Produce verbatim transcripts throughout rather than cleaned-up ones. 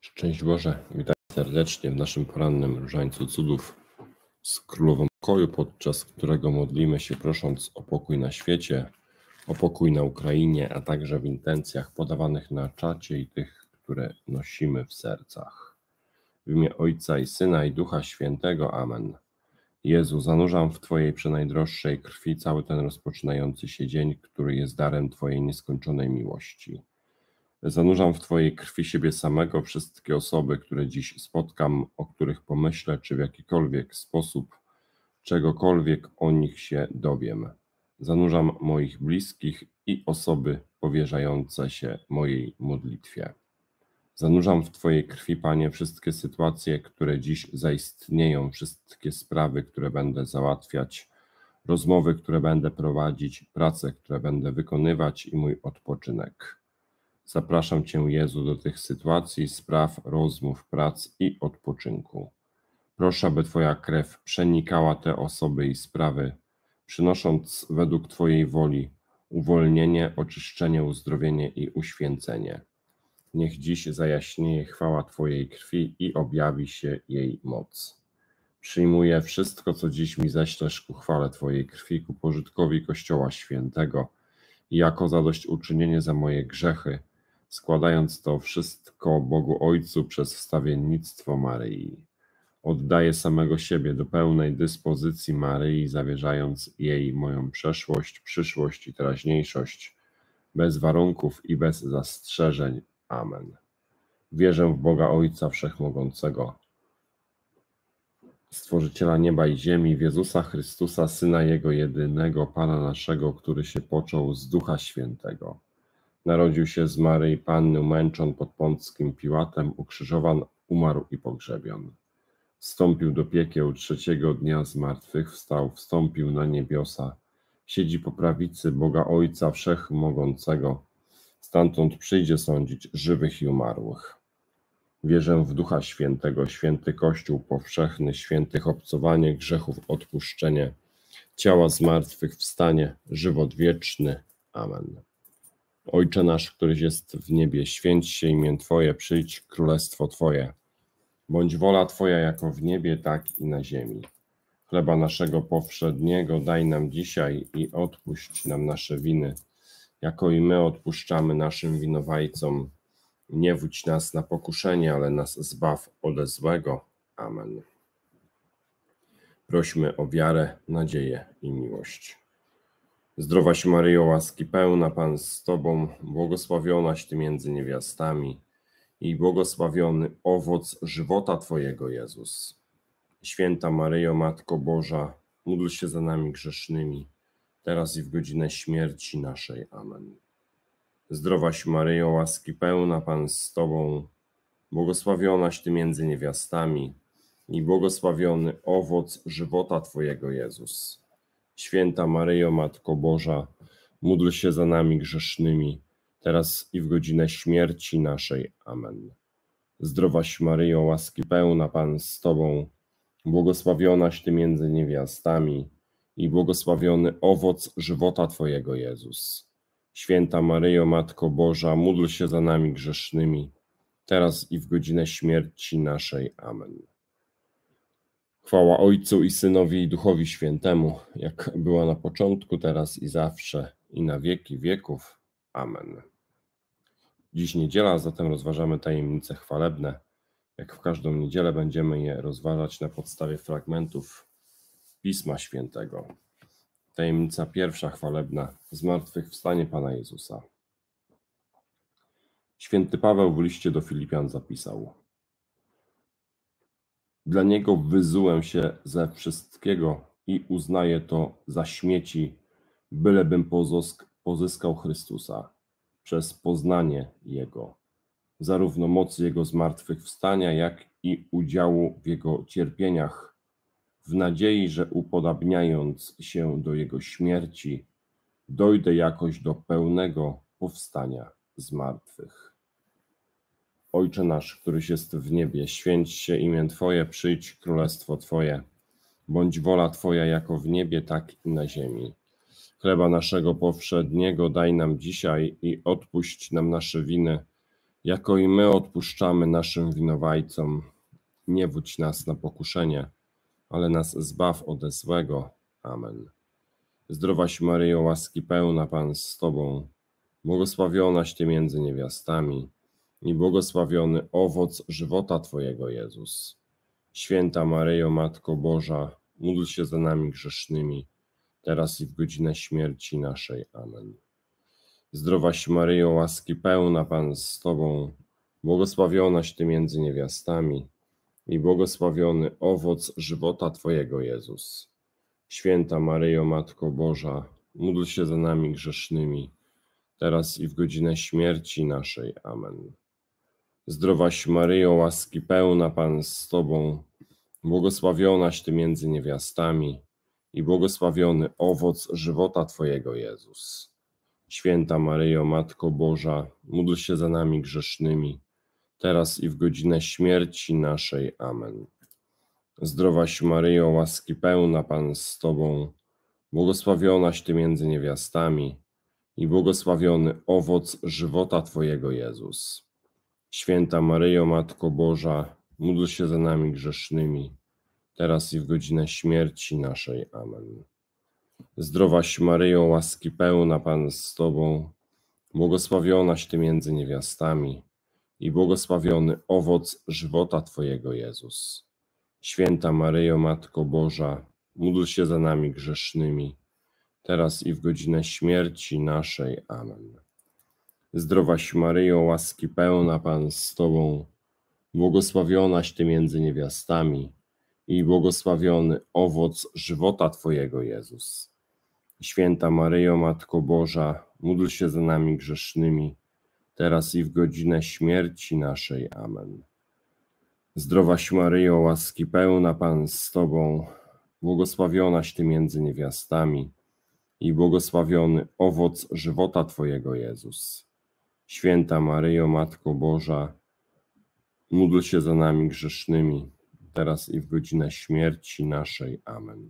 Szczęść Boże, witam serdecznie w naszym porannym różańcu cudów z Królową Pokoju, podczas którego modlimy się prosząc o pokój na świecie, o pokój na Ukrainie, a także w intencjach podawanych na czacie i tych, które nosimy w sercach. W imię Ojca i Syna i Ducha Świętego. Amen. Jezu, zanurzam w Twojej przenajdroższej krwi cały ten rozpoczynający się dzień, który jest darem Twojej nieskończonej miłości. Zanurzam w Twojej krwi siebie samego, wszystkie osoby, które dziś spotkam, o których pomyślę, czy w jakikolwiek sposób, czegokolwiek o nich się dowiem. Zanurzam moich bliskich i osoby powierzające się mojej modlitwie. Zanurzam w Twojej krwi, Panie, wszystkie sytuacje, które dziś zaistnieją, wszystkie sprawy, które będę załatwiać, rozmowy, które będę prowadzić, prace, które będę wykonywać i mój odpoczynek. Zapraszam Cię, Jezu, do tych sytuacji, spraw, rozmów, prac i odpoczynku. Proszę, aby Twoja krew przenikała te osoby i sprawy, przynosząc według Twojej woli uwolnienie, oczyszczenie, uzdrowienie i uświęcenie. Niech dziś zajaśnieje chwała Twojej krwi i objawi się jej moc. Przyjmuję wszystko, co dziś mi ześlesz ku chwale Twojej krwi, ku pożytkowi Kościoła Świętego i jako zadośćuczynienie za moje grzechy, składając to wszystko Bogu Ojcu przez wstawiennictwo Maryi. Oddaję samego siebie do pełnej dyspozycji Maryi, zawierzając jej moją przeszłość, przyszłość i teraźniejszość, bez warunków i bez zastrzeżeń. Amen. Wierzę w Boga Ojca Wszechmogącego, Stworzyciela nieba i ziemi, w Jezusa Chrystusa, Syna Jego jedynego, Pana naszego, który się począł z Ducha Świętego. Narodził się z Maryi Panny, umęczon pod Pąckim Piłatem, ukrzyżowan, umarł i pogrzebion. Wstąpił do piekieł, trzeciego dnia zmartwychwstał, wstąpił na niebiosa, siedzi po prawicy Boga Ojca Wszechmogącego, stamtąd przyjdzie sądzić żywych i umarłych. Wierzę w Ducha Świętego, święty Kościół powszechny, świętych obcowanie grzechów, odpuszczenie, ciała zmartwychwstanie, żywot wieczny. Amen. Ojcze nasz, któryś jest w niebie, święć się imię Twoje, przyjdź królestwo Twoje. Bądź wola Twoja jako w niebie, tak i na ziemi. Chleba naszego powszedniego daj nam dzisiaj i odpuść nam nasze winy, jako i my odpuszczamy naszym winowajcom. Nie wódź nas na pokuszenie, ale nas zbaw ode złego. Amen. Prośmy o wiarę, nadzieję i miłość. Zdrowaś Maryjo, łaski pełna, Pan z Tobą, błogosławionaś Ty między niewiastami i błogosławiony owoc żywota Twojego, Jezus. Święta Maryjo, Matko Boża, módl się za nami grzesznymi, teraz i w godzinę śmierci naszej. Amen. Zdrowaś Maryjo, łaski pełna, Pan z Tobą, błogosławionaś Ty między niewiastami i błogosławiony owoc żywota Twojego, Jezus. Święta Maryjo, Matko Boża, módl się za nami grzesznymi, teraz i w godzinę śmierci naszej. Amen. Zdrowaś Maryjo, łaski pełna, Pan z Tobą, błogosławionaś Ty między niewiastami i błogosławiony owoc żywota Twojego, Jezus. Święta Maryjo, Matko Boża, módl się za nami grzesznymi, teraz i w godzinę śmierci naszej. Amen. Chwała Ojcu i Synowi i Duchowi Świętemu, jak była na początku, teraz i zawsze, i na wieki wieków. Amen. Dziś niedziela, zatem rozważamy tajemnice chwalebne. Jak w każdą niedzielę będziemy je rozważać na podstawie fragmentów Pisma Świętego. Tajemnica pierwsza chwalebna, zmartwychwstanie Pana Jezusa. Święty Paweł w liście do Filipian zapisał: Dla Niego wyzułem się ze wszystkiego i uznaję to za śmieci, bylebym pozyskał Chrystusa przez poznanie Jego, zarówno mocy Jego zmartwychwstania, jak i udziału w Jego cierpieniach, w nadziei, że upodabniając się do Jego śmierci, dojdę jakoś do pełnego powstania z martwych. Ojcze nasz, któryś jest w niebie, święć się imię Twoje, przyjdź królestwo Twoje. Bądź wola Twoja jako w niebie, tak i na ziemi. Chleba naszego powszedniego daj nam dzisiaj i odpuść nam nasze winy, jako i my odpuszczamy naszym winowajcom. Nie wódź nas na pokuszenie, ale nas zbaw ode złego. Amen. Zdrowaś Maryjo, łaski pełna, Pan z Tobą, błogosławionaś Ty między niewiastami i błogosławiony owoc żywota Twojego, Jezus. Święta Maryjo, Matko Boża, módl się za nami grzesznymi, teraz i w godzinę śmierci naszej. Amen. Zdrowaś Maryjo, łaski pełna, Pan z Tobą, błogosławionaś Ty między niewiastami i błogosławiony owoc żywota Twojego, Jezus. Święta Maryjo, Matko Boża, módl się za nami grzesznymi, teraz i w godzinę śmierci naszej. Amen. Zdrowaś Maryjo, łaski pełna, Pan z Tobą, błogosławionaś Ty między niewiastami i błogosławiony owoc żywota Twojego, Jezus. Święta Maryjo, Matko Boża, módl się za nami grzesznymi, teraz i w godzinę śmierci naszej. Amen. Zdrowaś Maryjo, łaski pełna, Pan z Tobą, błogosławionaś Ty między niewiastami i błogosławiony owoc żywota Twojego, Jezus. Święta Maryjo, Matko Boża, módl się za nami grzesznymi, teraz i w godzinę śmierci naszej. Amen. Zdrowaś Maryjo, łaski pełna, Pan z Tobą, błogosławionaś Ty między niewiastami i błogosławiony owoc żywota Twojego, Jezus. Święta Maryjo, Matko Boża, módl się za nami grzesznymi, teraz i w godzinę śmierci naszej. Amen. Zdrowaś Maryjo, łaski pełna, Pan z Tobą, błogosławionaś Ty między niewiastami i błogosławiony owoc żywota Twojego, Jezus. Święta Maryjo, Matko Boża, módl się za nami grzesznymi, teraz i w godzinę śmierci naszej. Amen. Zdrowaś Maryjo, łaski pełna, Pan z Tobą, błogosławionaś Ty między niewiastami i błogosławiony owoc żywota Twojego, Jezus. Święta Maryjo, Matko Boża, módl się za nami grzesznymi, teraz i w godzinę śmierci naszej. Amen.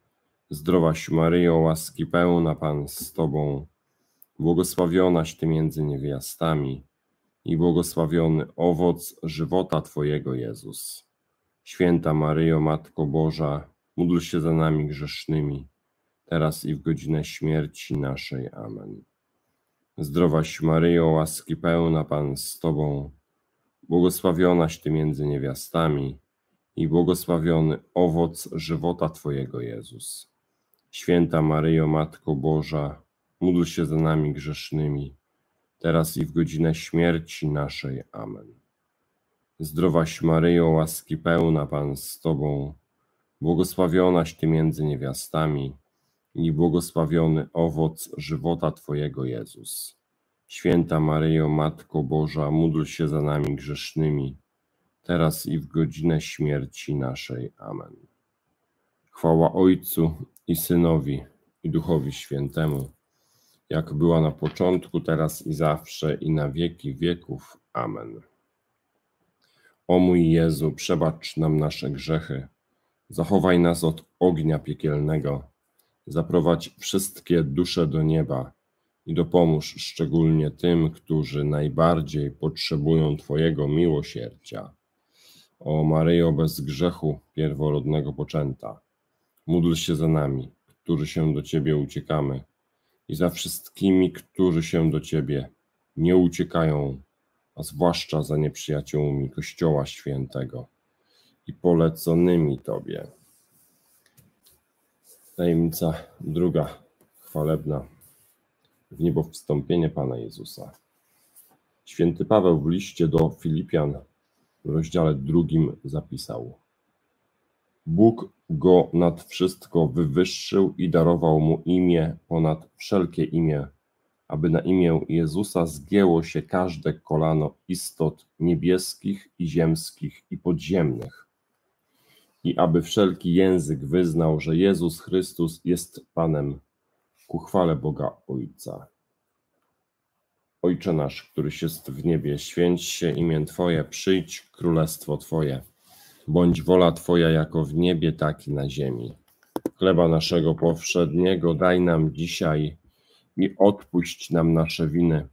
Zdrowaś Maryjo, łaski pełna, Pan z Tobą, błogosławionaś Ty między niewiastami i błogosławiony owoc żywota Twojego, Jezus. Święta Maryjo, Matko Boża, módl się za nami grzesznymi, teraz i w godzinę śmierci naszej. Amen. Zdrowaś Maryjo, łaski pełna, Pan z Tobą, błogosławionaś Ty między niewiastami i błogosławiony owoc żywota Twojego, Jezus. Święta Maryjo, Matko Boża, módl się za nami grzesznymi, teraz i w godzinę śmierci naszej. Amen. Zdrowaś Maryjo, łaski pełna, Pan z Tobą, błogosławionaś Ty między niewiastami i błogosławiony owoc żywota Twojego, Jezus. Święta Maryjo, Matko Boża, módl się za nami grzesznymi, teraz i w godzinę śmierci naszej. Amen. Chwała Ojcu i Synowi i Duchowi Świętemu, jak była na początku, teraz i zawsze, i na wieki wieków. Amen. O mój Jezu, przebacz nam nasze grzechy, zachowaj nas od ognia piekielnego, zaprowadź wszystkie dusze do nieba i dopomóż szczególnie tym, którzy najbardziej potrzebują Twojego miłosierdzia. O Maryjo bez grzechu pierworodnego poczęta, módl się za nami, którzy się do Ciebie uciekamy, i za wszystkimi, którzy się do Ciebie nie uciekają, a zwłaszcza za nieprzyjaciółmi Kościoła Świętego i poleconymi Tobie. Tajemnica druga, chwalebna, w niebo wstąpienie Pana Jezusa. Święty Paweł w liście do Filipian w rozdziale drugim zapisał: Bóg go nad wszystko wywyższył i darował mu imię ponad wszelkie imię, aby na imię Jezusa zgięło się każde kolano istot niebieskich i ziemskich i podziemnych, i aby wszelki język wyznał, że Jezus Chrystus jest Panem, ku chwale Boga Ojca. Ojcze nasz, któryś jest w niebie, święć się imię Twoje, przyjdź królestwo Twoje. Bądź wola Twoja jako w niebie, tak i na ziemi. Chleba naszego powszedniego daj nam dzisiaj i odpuść nam nasze winy,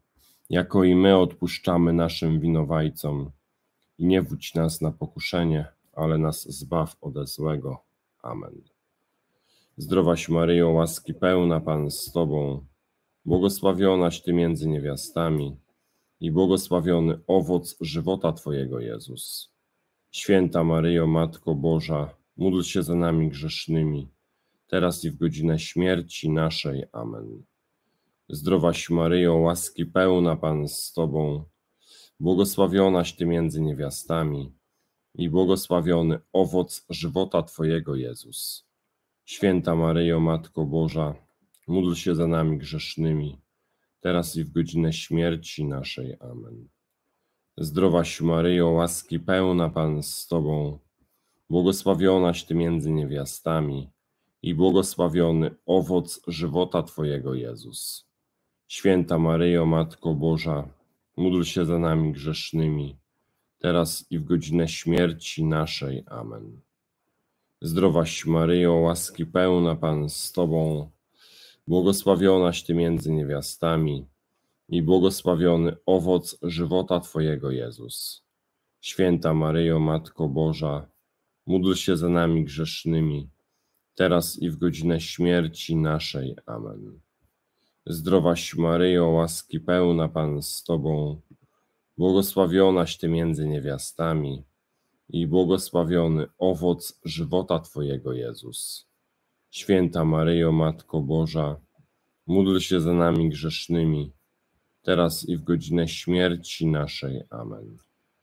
jako i my odpuszczamy naszym winowajcom. I nie wódź nas na pokuszenie, ale nas zbaw ode złego. Amen. Zdrowaś Maryjo, łaski pełna, Pan z Tobą, błogosławionaś Ty między niewiastami i błogosławiony owoc żywota Twojego, Jezus. Święta Maryjo, Matko Boża, módl się za nami grzesznymi, teraz i w godzinę śmierci naszej. Amen. Zdrowaś Maryjo, łaski pełna, Pan z Tobą, błogosławionaś Ty między niewiastami i błogosławiony owoc żywota Twojego, Jezus. Święta Maryjo, Matko Boża, módl się za nami grzesznymi, teraz i w godzinę śmierci naszej. Amen. Zdrowaś Maryjo, łaski pełna, Pan z Tobą, błogosławionaś Ty między niewiastami i błogosławiony owoc żywota Twojego, Jezus. Święta Maryjo, Matko Boża, módl się za nami grzesznymi, teraz i w godzinę śmierci naszej. Amen. Zdrowaś Maryjo, łaski pełna, Pan z Tobą, błogosławionaś Ty między niewiastami i błogosławiony owoc żywota Twojego, Jezus. Święta Maryjo, Matko Boża, módl się za nami grzesznymi, teraz i w godzinę śmierci naszej. Amen. Zdrowaś Maryjo, łaski pełna, Pan z Tobą, błogosławionaś Ty między niewiastami i błogosławiony owoc żywota Twojego, Jezus. Święta Maryjo, Matko Boża, módl się za nami grzesznymi, teraz i w godzinę śmierci naszej. Amen.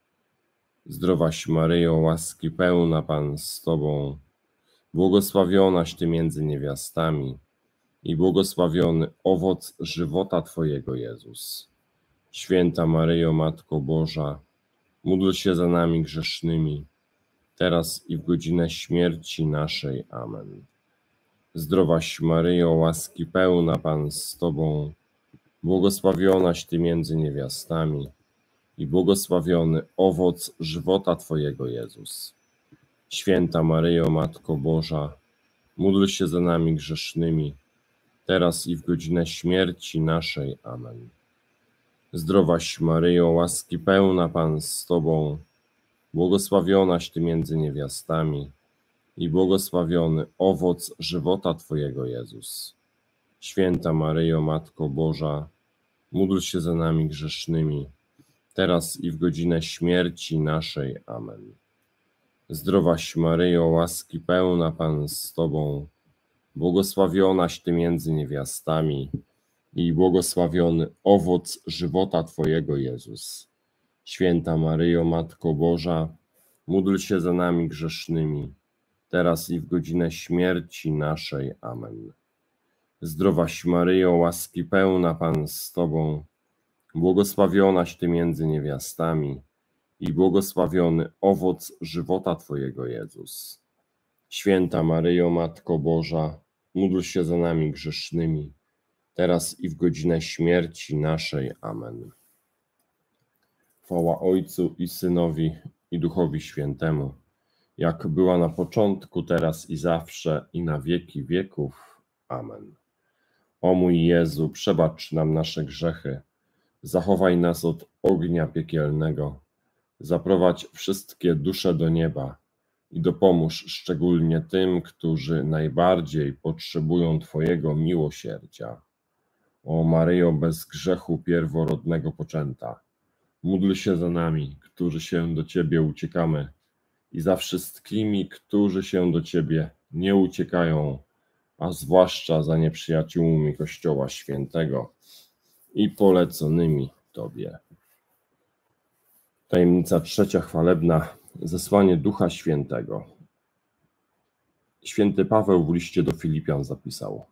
Zdrowaś Maryjo, łaski pełna, Pan z Tobą, błogosławionaś Ty między niewiastami i błogosławiony owoc żywota Twojego, Jezus. Święta Maryjo, Matko Boża, módl się za nami grzesznymi, teraz i w godzinę śmierci naszej. Amen. Zdrowaś Maryjo, łaski pełna, Pan z Tobą, błogosławionaś Ty między niewiastami i błogosławiony owoc żywota Twojego, Jezus. Święta Maryjo, Matko Boża, módl się za nami grzesznymi, teraz i w godzinę śmierci naszej. Amen. Zdrowaś Maryjo, łaski pełna, Pan z Tobą, błogosławionaś Ty między niewiastami i błogosławiony owoc żywota Twojego, Jezus. Święta Maryjo, Matko Boża, módl się za nami grzesznymi, teraz i w godzinę śmierci naszej. Amen. Zdrowaś Maryjo, łaski pełna, Pan z Tobą, błogosławionaś Ty między niewiastami i błogosławiony owoc żywota Twojego, Jezus. Święta Maryjo, Matko Boża, módl się za nami grzesznymi, teraz i w godzinę śmierci naszej. Amen. Zdrowaś Maryjo, łaski pełna, Pan z Tobą, błogosławionaś Ty między niewiastami i błogosławiony owoc żywota Twojego, Jezus. Święta Maryjo, Matko Boża, módl się za nami grzesznymi, teraz i w godzinę śmierci naszej. Amen. Chwała Ojcu i Synowi i Duchowi Świętemu, jak była na początku, teraz i zawsze, i na wieki wieków. Amen. O mój Jezu, przebacz nam nasze grzechy, zachowaj nas od ognia piekielnego, zaprowadź wszystkie dusze do nieba i dopomóż szczególnie tym, którzy najbardziej potrzebują Twojego miłosierdzia. O Maryjo, bez grzechu pierworodnego poczęta, módl się za nami, którzy się do Ciebie uciekamy, i za wszystkimi, którzy się do Ciebie nie uciekają, a zwłaszcza za nieprzyjaciółmi Kościoła Świętego i poleconymi Tobie. Tajemnica trzecia chwalebna. Zesłanie Ducha Świętego. Święty Paweł w liście do Filipian zapisał: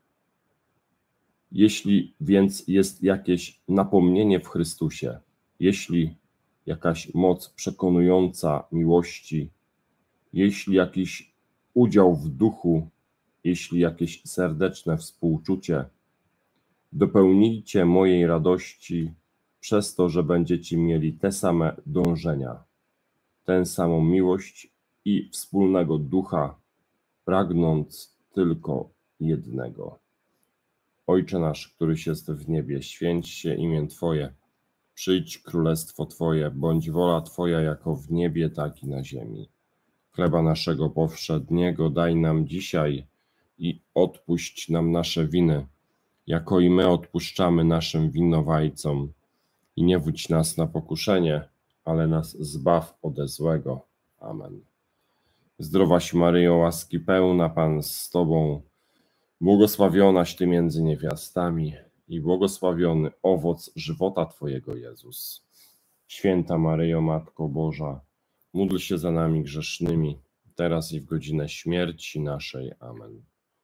jeśli więc jest jakieś napomnienie w Chrystusie, jeśli jakaś moc przekonująca miłości, jeśli jakiś udział w duchu, jeśli jakieś serdeczne współczucie, dopełnijcie mojej radości przez to, że będziecie mieli te same dążenia, tę samą miłość i wspólnego ducha, pragnąc tylko jednego. Ojcze nasz, któryś jest w niebie, święć się imię Twoje, Przyjdź królestwo Twoje, bądź wola Twoja jako w niebie, tak i na ziemi. Chleba naszego powszedniego daj nam dzisiaj i odpuść nam nasze winy, jako i my odpuszczamy naszym winowajcom. I nie wódź nas na pokuszenie, ale nas zbaw ode złego. Amen. Zdrowaś Maryjo, łaski pełna, Pan z Tobą, błogosławionaś Ty między niewiastami i błogosławiony owoc żywota Twojego, Jezus. Święta Maryjo, Matko Boża, módl się za nami grzesznymi, teraz i w godzinę śmierci naszej. Amen.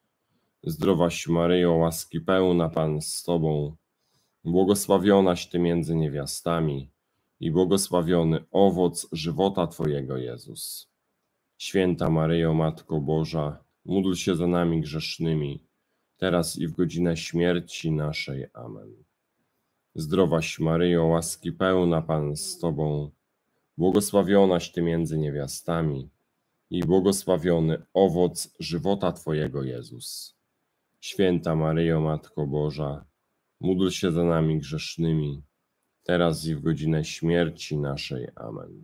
Zdrowaś Maryjo, łaski pełna, Pan z Tobą, błogosławionaś Ty między niewiastami i błogosławiony owoc żywota Twojego, Jezus. Święta Maryjo, Matko Boża, módl się za nami grzesznymi, teraz i w godzinę śmierci naszej. Amen. Zdrowaś Maryjo, łaski pełna, Pan z Tobą, błogosławionaś Ty między niewiastami i błogosławiony owoc żywota Twojego, Jezus. Święta Maryjo, Matko Boża, módl się za nami grzesznymi, teraz i w godzinę śmierci naszej. Amen.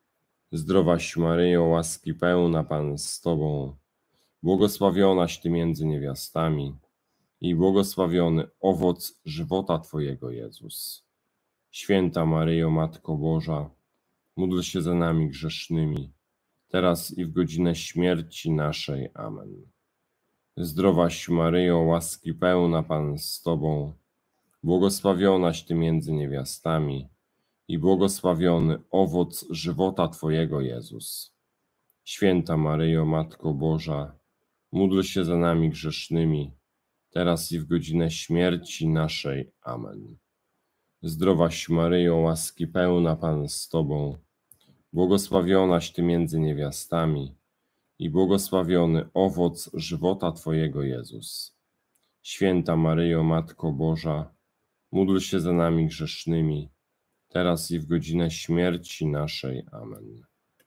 Zdrowaś Maryjo, łaski pełna, Pan z Tobą, błogosławionaś Ty między niewiastami i błogosławiony owoc żywota Twojego, Jezus. Święta Maryjo, Matko Boża, módl się za nami grzesznymi, teraz i w godzinę śmierci naszej. Amen. Zdrowaś Maryjo, łaski pełna, Pan z Tobą, błogosławionaś Ty między niewiastami i błogosławiony owoc żywota Twojego, Jezus. Święta Maryjo, Matko Boża, módl się za nami grzesznymi, teraz i w godzinę śmierci naszej. Amen. Zdrowaś Maryjo, łaski pełna, Pan z Tobą, błogosławionaś Ty między niewiastami i błogosławiony owoc żywota Twojego, Jezus. Święta Maryjo, Matko Boża, módl się za nami grzesznymi, teraz i w godzinę śmierci naszej. Amen.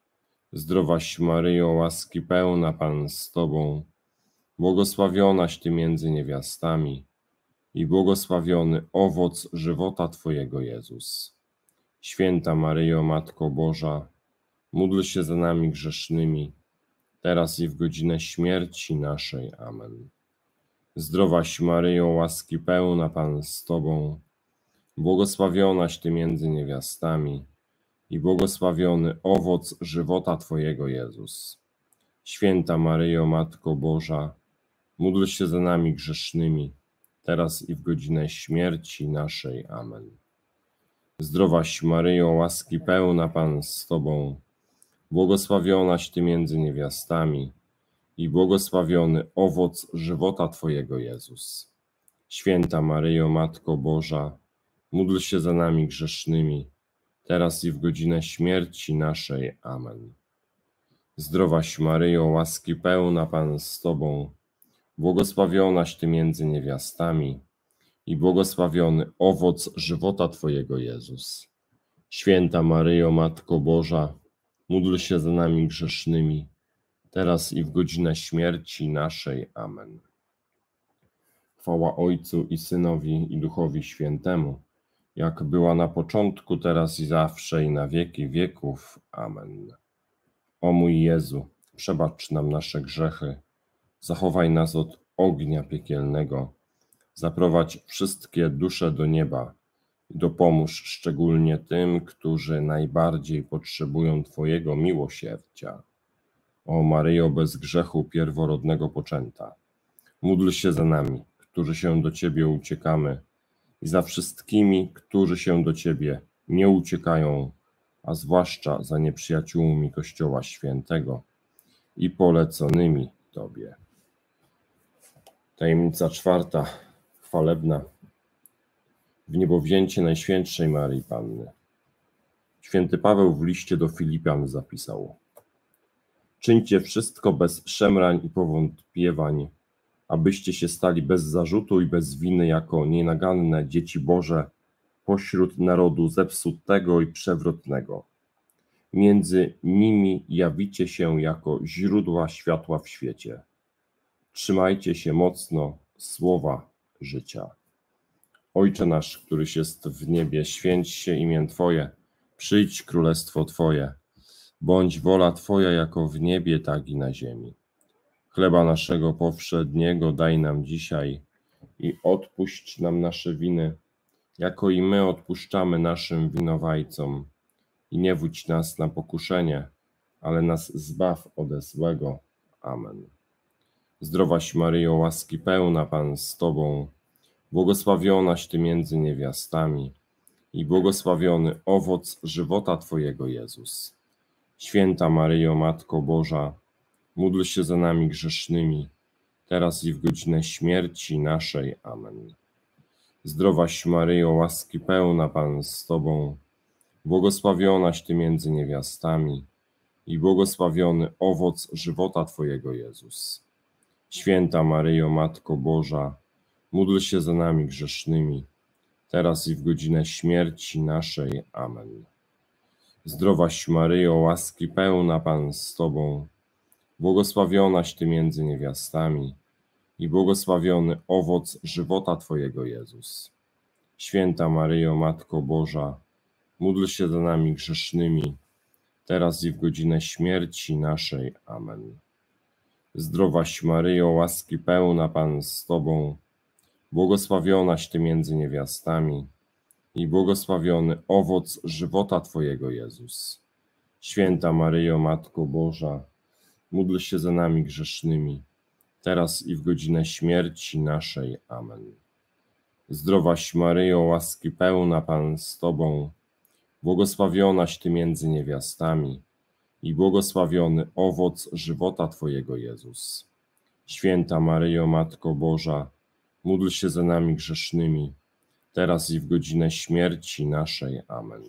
Zdrowaś Maryjo, łaski pełna, Pan z Tobą, błogosławionaś Ty między niewiastami i błogosławiony owoc żywota Twojego, Jezus. Święta Maryjo, Matko Boża, módl się za nami grzesznymi, teraz i w godzinę śmierci naszej. Amen. Zdrowaś Maryjo, łaski pełna, Pan z Tobą, błogosławionaś Ty między niewiastami i błogosławiony owoc żywota Twojego, Jezus. Święta Maryjo, Matko Boża, módl się za nami grzesznymi, teraz i w godzinę śmierci naszej. Amen. Zdrowaś Maryjo, łaski pełna, Pan z Tobą, błogosławionaś Ty między niewiastami i błogosławiony owoc żywota Twojego, Jezus. Święta Maryjo, Matko Boża, módl się za nami grzesznymi, teraz i w godzinę śmierci naszej. Amen. Zdrowaś Maryjo, łaski pełna, Pan z Tobą, błogosławionaś Ty między niewiastami i błogosławiony owoc żywota Twojego, Jezus. Święta Maryjo, Matko Boża, módl się za nami grzesznymi, teraz i w godzinę śmierci naszej. Amen. Chwała Ojcu i Synowi i Duchowi Świętemu, jak była na początku, teraz i zawsze, i na wieki wieków. Amen. O mój Jezu, przebacz nam nasze grzechy, zachowaj nas od ognia piekielnego, zaprowadź wszystkie dusze do nieba i dopomóż szczególnie tym, którzy najbardziej potrzebują Twojego miłosierdzia. O Maryjo, bez grzechu pierworodnego poczęta, módl się za nami, którzy się do Ciebie uciekamy, i za wszystkimi, którzy się do Ciebie nie uciekają, a zwłaszcza za nieprzyjaciółmi Kościoła Świętego i poleconymi Tobie. Tajemnica czwarta, chwalebna. Wniebowzięcie Najświętszej Maryi Panny. Święty Paweł w liście do Filipian zapisał: czyńcie wszystko bez szemrań i powątpiewań, abyście się stali bez zarzutu i bez winy jako nienaganne dzieci Boże pośród narodu zepsutego i przewrotnego. Między nimi jawicie się jako źródła światła w świecie. Trzymajcie się mocno słowa życia. Ojcze nasz, któryś jest w niebie, święć się imię Twoje, przyjdź królestwo Twoje, bądź wola Twoja jako w niebie, tak i na ziemi. Chleba naszego powszedniego daj nam dzisiaj i odpuść nam nasze winy, jako i my odpuszczamy naszym winowajcom. I nie wódź nas na pokuszenie, ale nas zbaw ode złego. Amen. Zdrowaś Maryjo, łaski pełna, Pan z Tobą, błogosławionaś Ty między niewiastami i błogosławiony owoc żywota Twojego, Jezus. Święta Maryjo, Matko Boża, módl się za nami grzesznymi, teraz i w godzinę śmierci naszej. Amen. Zdrowaś Maryjo, łaski pełna, Pan z Tobą, błogosławionaś Ty między niewiastami i błogosławiony owoc żywota Twojego, Jezus. Święta Maryjo, Matko Boża, módl się za nami grzesznymi, teraz i w godzinę śmierci naszej. Amen. Zdrowaś Maryjo, łaski pełna, Pan z Tobą, błogosławionaś Ty między niewiastami i błogosławiony owoc żywota Twojego, Jezus. Święta Maryjo, Matko Boża, módl się za nami grzesznymi, teraz i w godzinę śmierci naszej. Amen. Zdrowaś Maryjo, łaski pełna, Pan z Tobą, błogosławionaś Ty między niewiastami i błogosławiony owoc żywota Twojego, Jezus. Święta Maryjo, Matko Boża, módl się za nami grzesznymi, teraz i w godzinę śmierci naszej. Amen. Zdrowaś Maryjo, łaski pełna, Pan z Tobą, błogosławionaś Ty między niewiastami i błogosławiony owoc żywota Twojego, Jezus. Święta Maryjo, Matko Boża, módl się za nami grzesznymi, teraz i w godzinę śmierci naszej. Amen.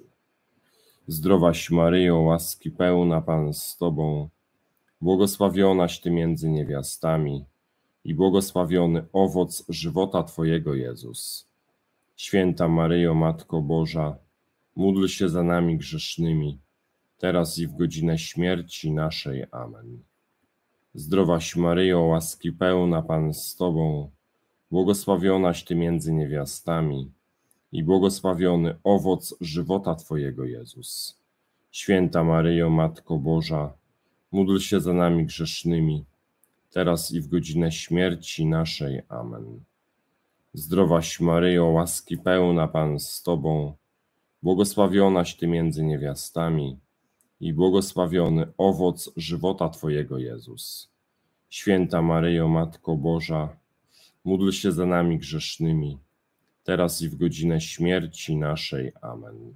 Zdrowaś Maryjo, łaski pełna, Pan z Tobą, błogosławionaś Ty między niewiastami i błogosławiony owoc żywota Twojego, Jezus. Święta Maryjo, Matko Boża, módl się za nami grzesznymi, teraz i w godzinę śmierci naszej. Amen. Zdrowaś Maryjo, łaski pełna, Pan z Tobą, błogosławionaś Ty między niewiastami i błogosławiony owoc żywota Twojego, Jezus. Święta Maryjo, Matko Boża, módl się za nami grzesznymi, teraz i w godzinę śmierci naszej. Amen. Zdrowaś Maryjo, łaski pełna, Pan z Tobą, błogosławionaś Ty między niewiastami i błogosławiony owoc żywota Twojego, Jezus. Święta Maryjo, Matko Boża, módl się za nami grzesznymi, teraz i w godzinę śmierci naszej. Amen.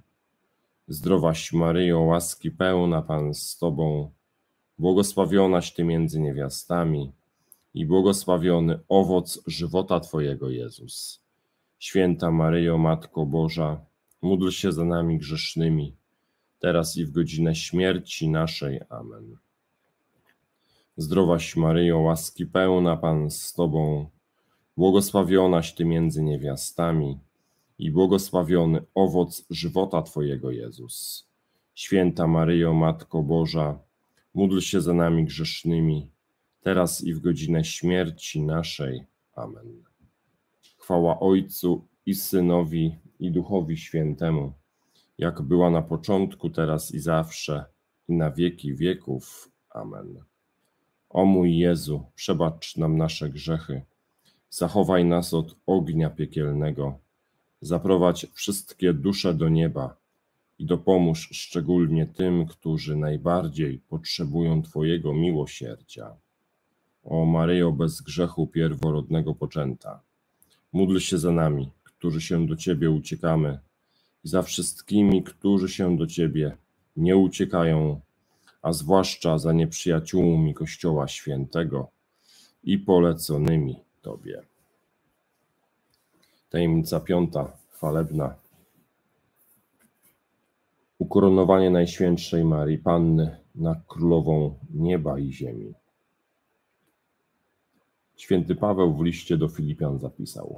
Zdrowaś Maryjo, łaski pełna, Pan z Tobą, błogosławionaś Ty między niewiastami i błogosławiony owoc żywota Twojego, Jezus. Święta Maryjo, Matko Boża, módl się za nami grzesznymi, teraz i w godzinę śmierci naszej. Amen. Zdrowaś Maryjo, łaski pełna, Pan z Tobą, błogosławionaś Ty między niewiastami i błogosławiony owoc żywota Twojego, Jezus. Święta Maryjo, Matko Boża, módl się za nami grzesznymi, teraz i w godzinę śmierci naszej. Amen. Chwała Ojcu i Synowi i Duchowi Świętemu, jak była na początku, teraz i zawsze, i na wieki wieków. Amen. O mój Jezu, przebacz nam nasze grzechy, zachowaj nas od ognia piekielnego, zaprowadź wszystkie dusze do nieba i dopomóż szczególnie tym, którzy najbardziej potrzebują Twojego miłosierdzia. O Maryjo bez grzechu pierworodnego poczęta, módl się za nami, którzy się do Ciebie uciekamy, i za wszystkimi, którzy się do Ciebie nie uciekają, a zwłaszcza za nieprzyjaciółmi Kościoła Świętego i poleconymi Tobie. Tajemnica piąta, chwalebna. Ukoronowanie Najświętszej Marii Panny na Królową Nieba i Ziemi. Święty Paweł w liście do Filipian zapisał: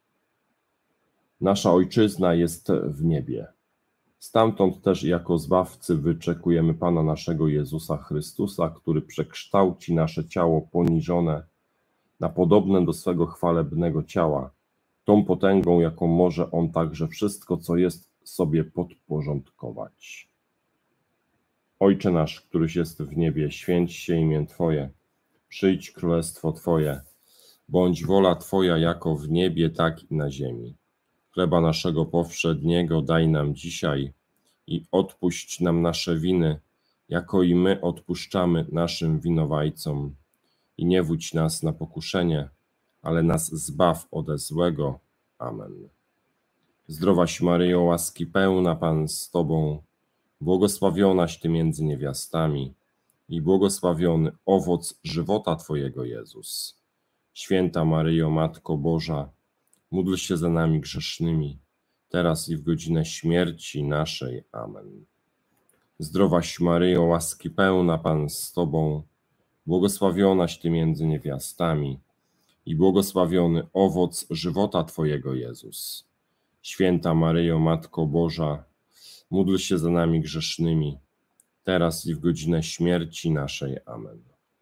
Nasza Ojczyzna jest w niebie. Stamtąd też jako Zbawcy wyczekujemy Pana naszego Jezusa Chrystusa, który przekształci nasze ciało poniżone na podobne do swego chwalebnego ciała tą potęgą, jaką może On także wszystko, co jest, sobie podporządkować. Ojcze nasz, któryś jest w niebie, święć się imię Twoje, przyjdź królestwo Twoje, bądź wola Twoja jako w niebie, tak i na ziemi. Chleba naszego powszedniego daj nam dzisiaj i odpuść nam nasze winy, jako i my odpuszczamy naszym winowajcom. I nie wódź nas na pokuszenie, ale nas zbaw ode złego. Amen. Zdrowaś Maryjo, łaski pełna, Pan z Tobą, błogosławionaś Ty między niewiastami i błogosławiony owoc żywota Twojego, Jezus. Święta Maryjo, Matko Boża, módl się za nami grzesznymi, teraz i w godzinę śmierci naszej. Amen. Zdrowaś Maryjo, łaski pełna, Pan z Tobą, błogosławionaś Ty między niewiastami i błogosławiony owoc żywota Twojego, Jezus. Święta Maryjo, Matko Boża, módl się za nami grzesznymi, teraz i w godzinę śmierci naszej. Amen.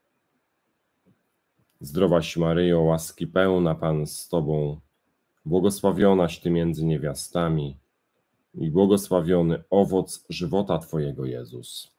Zdrowaś Maryjo, łaski pełna, Pan z Tobą, błogosławionaś Ty między niewiastami i błogosławiony owoc żywota Twojego, Jezus.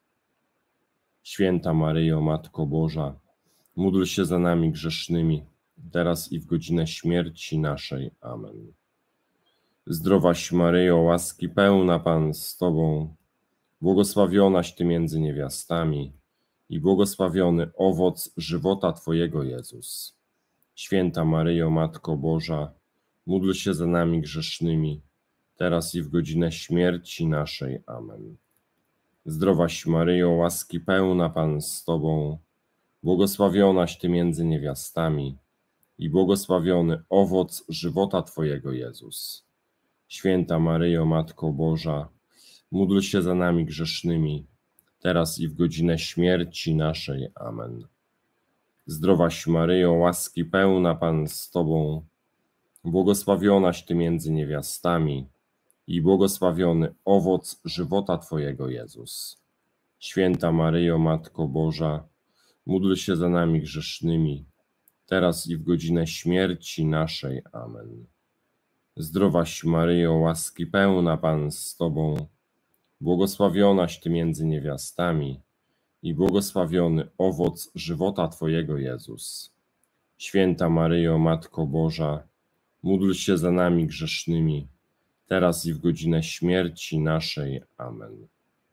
Święta Maryjo, Matko Boża, módl się za nami grzesznymi, teraz i w godzinę śmierci naszej. Amen. Zdrowaś Maryjo, łaski pełna, Pan z Tobą, błogosławionaś Ty między niewiastami i błogosławiony owoc żywota Twojego, Jezus. Święta Maryjo, Matko Boża, módl się za nami grzesznymi, teraz i w godzinę śmierci naszej. Amen. Zdrowaś Maryjo, łaski pełna, Pan z Tobą, błogosławionaś Ty między niewiastami i błogosławiony owoc żywota Twojego, Jezus. Święta Maryjo, Matko Boża, módl się za nami grzesznymi, teraz i w godzinę śmierci naszej. Amen. Zdrowaś Maryjo, łaski pełna, Pan z Tobą, błogosławionaś Ty między niewiastami i błogosławiony owoc żywota Twojego, Jezus. Święta Maryjo, Matko Boża, módl się za nami grzesznymi, teraz i w godzinę śmierci naszej. Amen. Zdrowaś Maryjo, łaski pełna, Pan z Tobą, błogosławionaś Ty między niewiastami i błogosławiony owoc żywota Twojego, Jezus. Święta Maryjo, Matko Boża, módl się za nami grzesznymi, teraz i w godzinę śmierci naszej. Amen.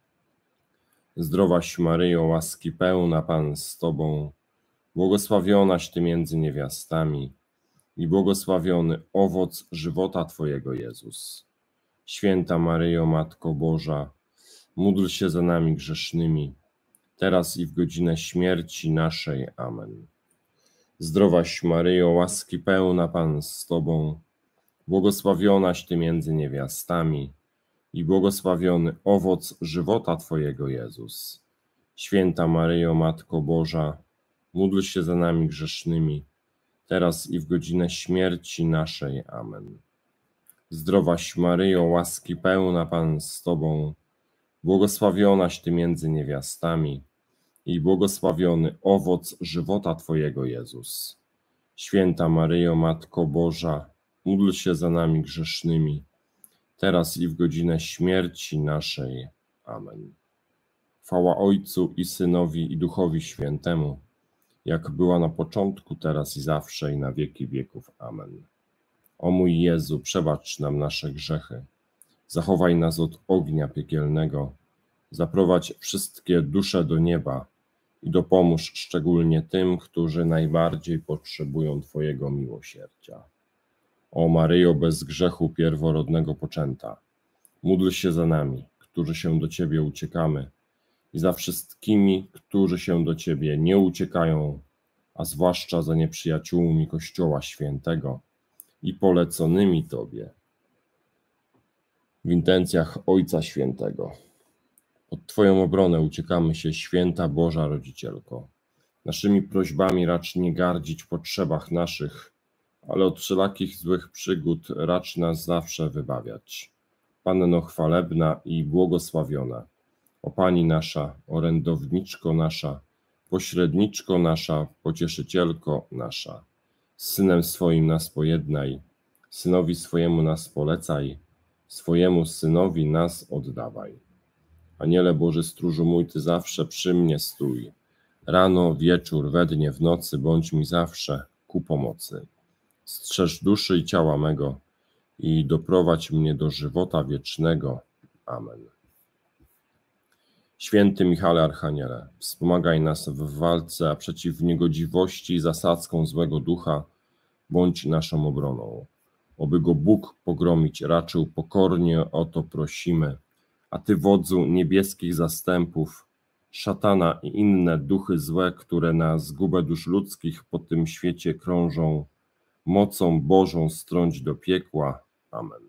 Zdrowaś Maryjo, łaski pełna, Pan z Tobą, błogosławionaś Ty między niewiastami i błogosławiony owoc żywota Twojego, Jezus. Święta Maryjo, Matko Boża, módl się za nami grzesznymi, teraz i w godzinę śmierci naszej. Amen. Zdrowaś Maryjo, łaski pełna, Pan z Tobą, błogosławionaś Ty między niewiastami i błogosławiony owoc żywota Twojego, Jezus. Święta Maryjo, Matko Boża, módl się za nami grzesznymi, teraz i w godzinę śmierci naszej. Amen. Zdrowaś Maryjo, łaski pełna, Pan z Tobą, błogosławionaś Ty między niewiastami i błogosławiony owoc żywota Twojego, Jezus. Święta Maryjo, Matko Boża, módl się za nami grzesznymi, teraz i w godzinę śmierci naszej. Amen. Chwała Ojcu i Synowi i Duchowi Świętemu, jak była na początku, teraz i zawsze, i na wieki wieków. Amen. O mój Jezu, przebacz nam nasze grzechy, zachowaj nas od ognia piekielnego, zaprowadź wszystkie dusze do nieba i dopomóż szczególnie tym, którzy najbardziej potrzebują Twojego miłosierdzia. O Maryjo, bez grzechu pierworodnego poczęta, módl się za nami, którzy się do Ciebie uciekamy, i za wszystkimi, którzy się do Ciebie nie uciekają, a zwłaszcza za nieprzyjaciółmi Kościoła Świętego i poleconymi Tobie. W intencjach Ojca Świętego. Pod Twoją obronę uciekamy się, Święta Boża Rodzicielko. Naszymi prośbami racz nie gardzić w potrzebach naszych, ale od wszelakich złych przygód racz nas zawsze wybawiać. Panno chwalebna i błogosławiona, o Pani nasza, orędowniczko nasza, pośredniczko nasza, pocieszycielko nasza, z Synem swoim nas pojednaj, Synowi swojemu nas polecaj, swojemu Synowi nas oddawaj. Aniele Boży stróżu mój, Ty zawsze przy mnie stój. Rano, wieczór, we dnie, w nocy, bądź mi zawsze ku pomocy. Strzeż duszy i ciała mego i doprowadź mnie do żywota wiecznego. Amen. Święty Michale Archaniele, wspomagaj nas w walce, a przeciw niegodziwości i zasadzkom złego ducha bądź naszą obroną. Oby go Bóg pogromić raczył, pokornie o to prosimy. A Ty, wodzu niebieskich zastępów, szatana i inne duchy złe, które na zgubę dusz ludzkich po tym świecie krążą, mocą Bożą strąć do piekła. Amen.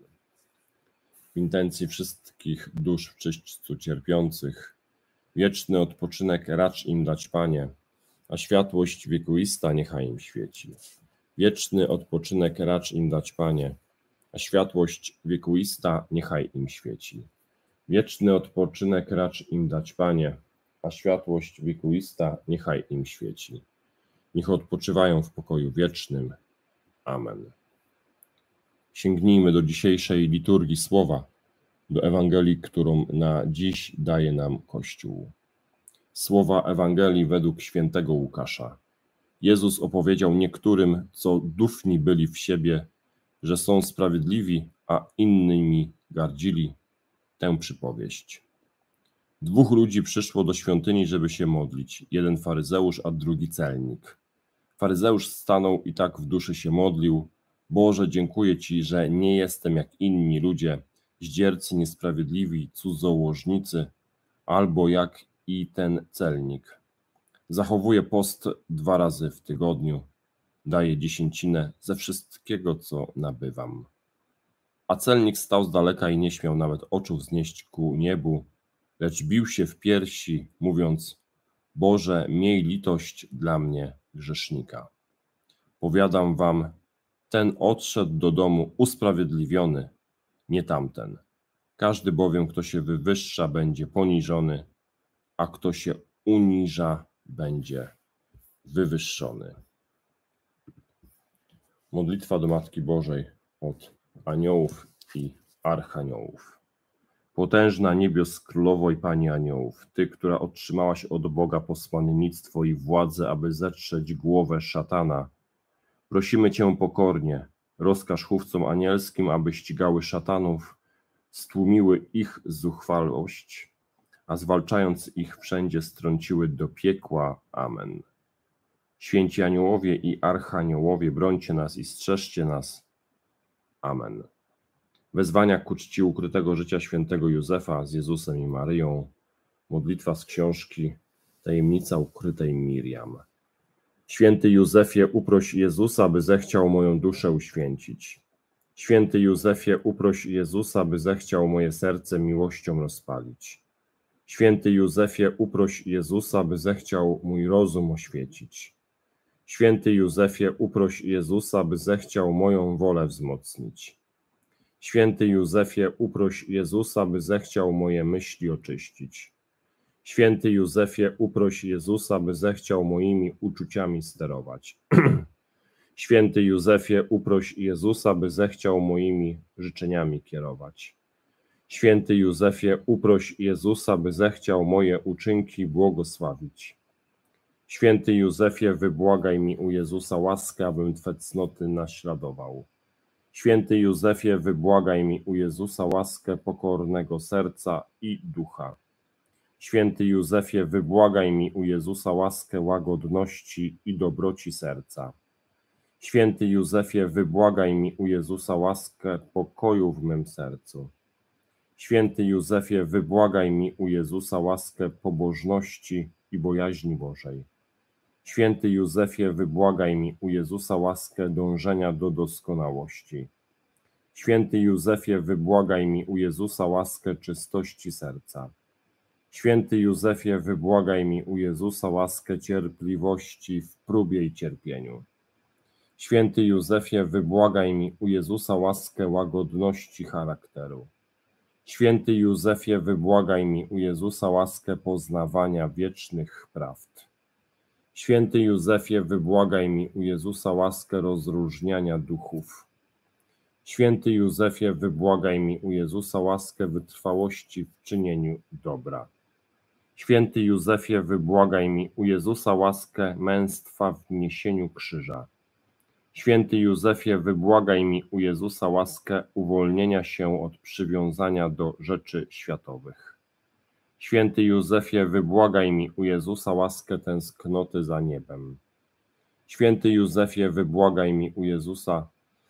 W intencji wszystkich dusz w czyśćcu cierpiących, wieczny odpoczynek racz im dać, Panie, a światłość wiekuista niechaj im świeci. Wieczny odpoczynek racz im dać, Panie, a światłość wiekuista niechaj im świeci. Wieczny odpoczynek racz im dać, Panie, a światłość wiekuista niechaj im świeci. Niech odpoczywają w pokoju wiecznym. Amen. Sięgnijmy do dzisiejszej liturgii słowa, do Ewangelii, którą na dziś daje nam Kościół. Słowa Ewangelii według świętego Łukasza. Jezus opowiedział niektórym, co dufni byli w siebie, że są sprawiedliwi, a innymi gardzili, tę przypowieść. Dwóch ludzi przyszło do świątyni, żeby się modlić. Jeden faryzeusz, a drugi celnik. Faryzeusz stanął i tak w duszy się modlił: Boże, dziękuję Ci, że nie jestem jak inni ludzie, zdziercy, niesprawiedliwi, cudzołożnicy, albo jak i ten celnik. Zachowuję post dwa razy w tygodniu, daję dziesięcinę ze wszystkiego, co nabywam. A celnik stał z daleka i nie śmiał nawet oczu wznieść ku niebu, lecz bił się w piersi, mówiąc: Boże, miej litość dla mnie, grzesznika. Powiadam wam, ten odszedł do domu usprawiedliwiony, nie tamten. Każdy bowiem, kto się wywyższa, będzie poniżony, a kto się uniża, będzie wywyższony. Modlitwa do Matki Bożej od aniołów i archaniołów. Potężna niebios królowo i Pani aniołów, Ty, która otrzymałaś od Boga posłannictwo i władzę, aby zetrzeć głowę szatana, prosimy Cię pokornie, rozkaż chówcom anielskim, aby ścigały szatanów, stłumiły ich zuchwałość, a zwalczając ich wszędzie strąciły do piekła. Amen. Święci aniołowie i archaniołowie, brońcie nas i strzeżcie nas. Amen. Wezwania ku czci ukrytego życia świętego Józefa z Jezusem i Maryją. Modlitwa z książki Tajemnica ukrytej Miriam. Święty Józefie, uproś Jezusa, by zechciał moją duszę uświęcić. Święty Józefie, uproś Jezusa, by zechciał moje serce miłością rozpalić. Święty Józefie, uproś Jezusa, by zechciał mój rozum oświecić. Święty Józefie, uproś Jezusa, by zechciał moją wolę wzmocnić. Święty Józefie, uproś Jezusa, by zechciał moje myśli oczyścić. Święty Józefie, uproś Jezusa, by zechciał moimi uczuciami sterować. Święty Józefie, uproś Jezusa, by zechciał moimi życzeniami kierować. Święty Józefie, uproś Jezusa, by zechciał moje uczynki błogosławić. Święty Józefie, wybłagaj mi u Jezusa łaskę, abym Twe cnoty naśladował. Święty Józefie, wybłagaj mi u Jezusa łaskę pokornego serca i ducha. Święty Józefie, wybłagaj mi u Jezusa łaskę łagodności i dobroci serca. Święty Józefie, wybłagaj mi u Jezusa łaskę pokoju w mym sercu. Święty Józefie, wybłagaj mi u Jezusa łaskę pobożności i bojaźni Bożej. Święty Józefie, wybłagaj mi u Jezusa łaskę dążenia do doskonałości. Święty Józefie, wybłagaj mi u Jezusa łaskę czystości serca. Święty Józefie, wybłagaj mi u Jezusa łaskę cierpliwości w próbie i cierpieniu. Święty Józefie, wybłagaj mi u Jezusa łaskę łagodności charakteru. Święty Józefie, wybłagaj mi u Jezusa łaskę poznawania wiecznych prawd. Święty Józefie, wybłagaj mi u Jezusa łaskę rozróżniania duchów. Święty Józefie, wybłagaj mi u Jezusa łaskę wytrwałości w czynieniu dobra. Święty Józefie, wybłagaj mi u Jezusa łaskę męstwa w niesieniu krzyża. Święty Józefie, wybłagaj mi u Jezusa łaskę uwolnienia się od przywiązania do rzeczy światowych. Święty Józefie, wybłagaj mi u Jezusa łaskę tęsknoty za niebem. Święty Józefie, wybłagaj mi u Jezusa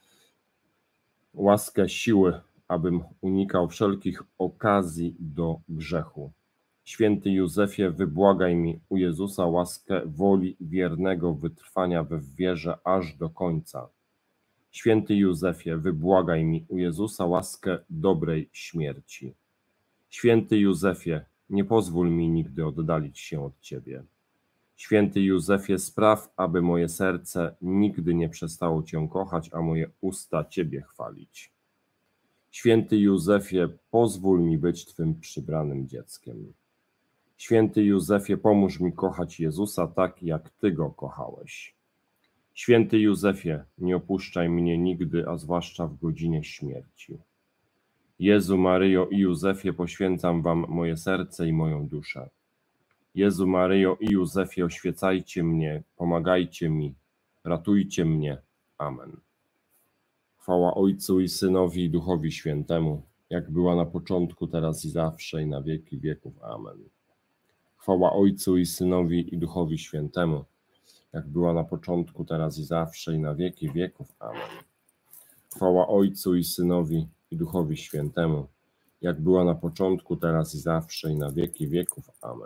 łaskę siły, abym unikał wszelkich okazji do grzechu. Święty Józefie, wybłagaj mi u Jezusa łaskę woli wiernego wytrwania we wierze aż do końca. Święty Józefie, wybłagaj mi u Jezusa łaskę dobrej śmierci. Święty Józefie, nie pozwól mi nigdy oddalić się od Ciebie. Święty Józefie, spraw, aby moje serce nigdy nie przestało Cię kochać, a moje usta Ciebie chwalić. Święty Józefie, pozwól mi być Twym przybranym dzieckiem. Święty Józefie, pomóż mi kochać Jezusa tak, jak Ty Go kochałeś. Święty Józefie, nie opuszczaj mnie nigdy, a zwłaszcza w godzinie śmierci. Jezu, Maryjo i Józefie, poświęcam Wam moje serce i moją duszę. Jezu, Maryjo i Józefie, oświecajcie mnie, pomagajcie mi, ratujcie mnie. Amen. Chwała Ojcu i Synowi i Duchowi Świętemu, jak była na początku, teraz i zawsze, i na wieki wieków. Amen. Chwała Ojcu i Synowi i Duchowi Świętemu, jak była na początku, teraz i zawsze, i na wieki wieków. Amen. Chwała Ojcu i Synowi i Duchowi Świętemu, jak była na początku, teraz i zawsze, i na wieki wieków. Amen.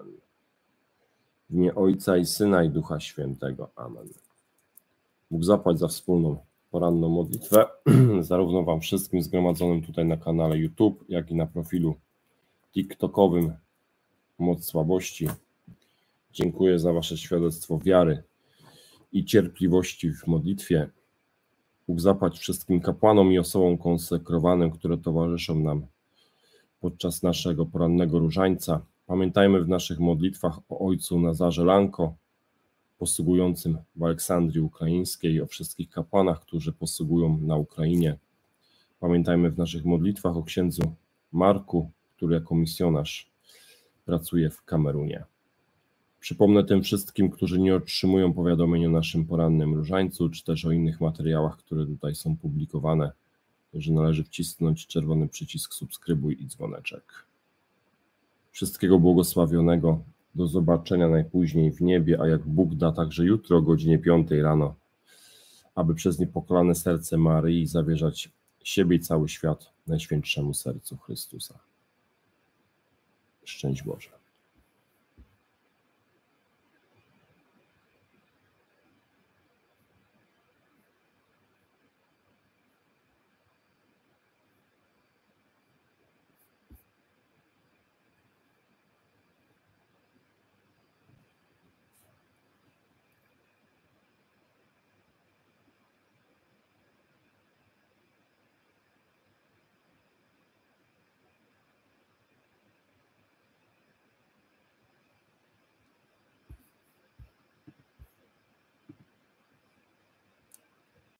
W imię Ojca i Syna i Ducha Świętego. Amen. Bóg zapłać za wspólną poranną modlitwę, zarówno Wam wszystkim zgromadzonym tutaj na kanale YouTube, jak i na profilu TikTokowym Moc Słabości. Dziękuję za Wasze świadectwo wiary i cierpliwości w modlitwie. Bóg zapłać wszystkim kapłanom i osobom konsekrowanym, które towarzyszą nam podczas naszego porannego różańca. Pamiętajmy w naszych modlitwach o ojcu Nazarze Lanko, posługującym w Aleksandrii Ukraińskiej, i o wszystkich kapłanach, którzy posługują na Ukrainie. Pamiętajmy w naszych modlitwach o księdzu Marku, który jako misjonarz pracuje w Kamerunie. Przypomnę tym wszystkim, którzy nie otrzymują powiadomień o naszym porannym różańcu, czy też o innych materiałach, które tutaj są publikowane, że należy wcisnąć czerwony przycisk subskrybuj i dzwoneczek. Wszystkiego błogosławionego, do zobaczenia najpóźniej w niebie, a jak Bóg da, także jutro o godzinie piątej rano, aby przez niepokalane serce Maryi zawierzać siebie i cały świat Najświętszemu Sercu Chrystusa. Szczęść Boże.